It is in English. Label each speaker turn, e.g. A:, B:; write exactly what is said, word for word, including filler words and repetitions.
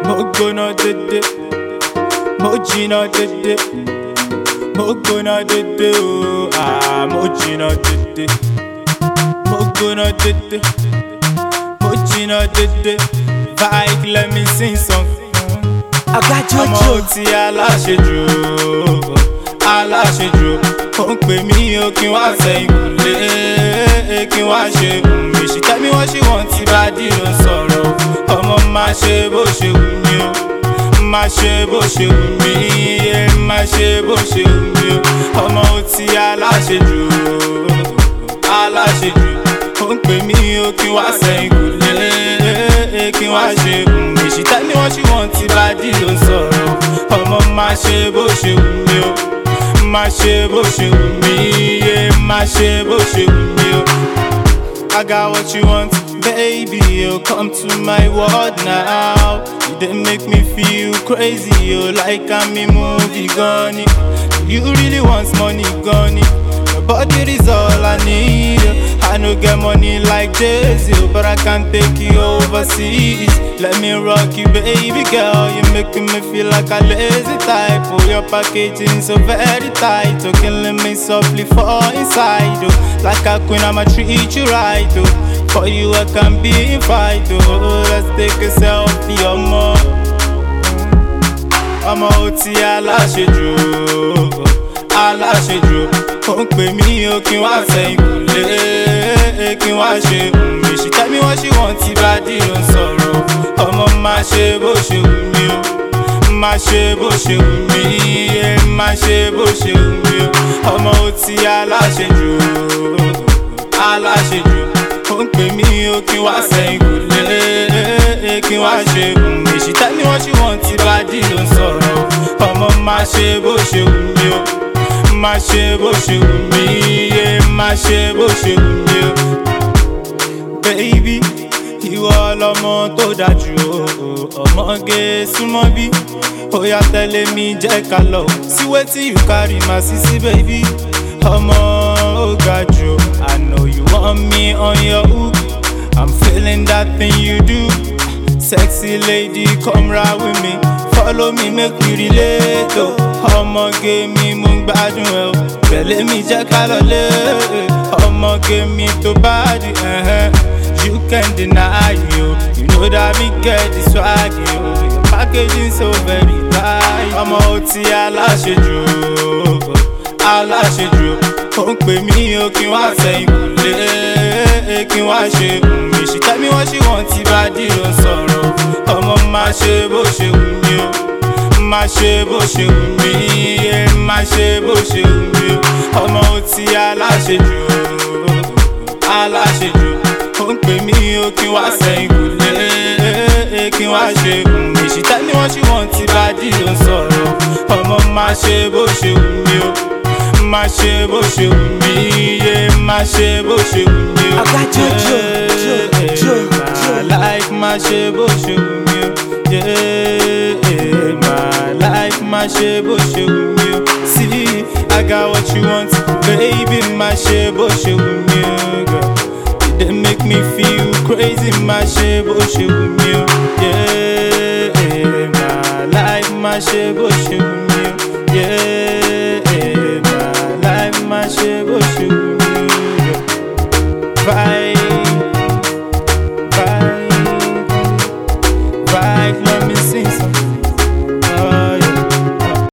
A: Mo gbóná dédé, mo jìnnà dédé. Mo gbóná dédé o, ah, mo jìnnà dédé. Mo gbóná dédé, mo jìnnà dédé. Vibe, let me sing song.
B: I got Jojo.
A: Ọmọ tí aláṣejù, aláṣejù. Ó ń pè mí o kí n wá sẹ́yìn kùlé, kí n wá ṣe mi. She tell me what she want, tí bá dì ló ń sọ̀rọ̀. Ọmọ má ṣe bó ṣe wù mí o, má ṣe bó ṣe wù mí, má ṣe bó ṣe wù mí o. Ọmọ tí aláṣejù, aláṣejù. Ó ń pè mí o kí n wá sẹ́yìn kùlé, kí n wá ṣe mi. She tell me what she want, tí bá dì ló ń sọ̀rọ̀. Ọmọ má ṣe bó ṣe wù mí o, má ṣe bó ṣe wù mí, má ṣe bó ṣe wù mí o. I got what you want, baby, you come to my world now. You didn't make me feel crazy, you like I'm in movie gunny. You really want money gunny, your body is all I need. I no get money like Jay-Z, but I can take you overseas. Let me rock you, baby girl, you're making me feel like a lazy type. Oh, your packaging so very tight, oh, killing me softly for inside. Oh, like a queen, I'ma treat you right. Oh, for you I can be in fight. Oh, let's take a selfie, ọmọ. Ọmọ tí aláṣejù, aláṣejù. Ó ń pè mí o kí n wá sẹ́yìn kùlé, kí n wá ṣe mi. She tell me what she want, tí bá dì ló ń sọ̀rọ̀. Ọmọ má ṣe bó ṣe wù mí o, má ṣe bó ṣe wù mí, má ṣe bó ṣe wù mí o. Ọmọ tí aláṣejù, aláṣejù. Ó ń pè mí o kí n wá sẹ́yìn kùlé, kí n wá ṣe mi. She tell me what she want, tí bá dì ló ń sọ̀rọ̀. Ọmọ má ṣe bó ṣe wù mí o, má ṣe bó ṣe wù mí, má ṣe bó ṣe wù mí o. Baby, ìwọ lọmọ tó dájú o, ọmọge súnmọ́ bí. Ó yá tẹ̀lé mi jẹ́ ká lọ, see wetin you carry my sissy baby. Ọmọ ó ga jù, I know you want me on your hook. I'm feeling that thing you do. Sexy lady, come ride with me. Follow me, make we relate. Oh, ọmọge mi mú gbádùn ẹ o. Tẹ̀lé mi jẹ́ ká lọ lé. Ọmọge mi tó bá di ẹ̀hẹ́n. You can't deny you. You know that me get the swag you. Your packaging so very tight. Ọmọ tí aláṣejù, aláṣejù. Ó ń pè mí o kí n wá sẹ́yìn kùlé, kí n wá ṣe mi. She tell me what she want, tí bá dì ló ń sọ̀rọ̀. Ọmọ má ṣe bó ṣe wù mí o, má ṣe bó ṣe wù mí, má ṣe bó ṣe wù mí o. Ọmọ tí aláṣejù, aláṣejù. Ó ń pè mí o kí n wá sẹ́yìn kùlé, kí n wá ṣe mi. She tell me what she want, tí bá dì ló ń sọ̀rọ̀. Ọmọ má ṣe bó ṣe wù mí o, má ṣe bó ṣe wù mí, má ṣe bó ṣe wù mí o.
B: I got Jojo, Jojo,
A: My life má ṣe bó ṣe wù mí o. My life má ṣe bó ṣe wù mí o. See, I got what you want, baby, má ṣe bó ṣe wù mí o. Girl, you dey make me feel crazy, má ṣe bó ṣe wù mí o. My life má ṣe bó ṣe wù mí o.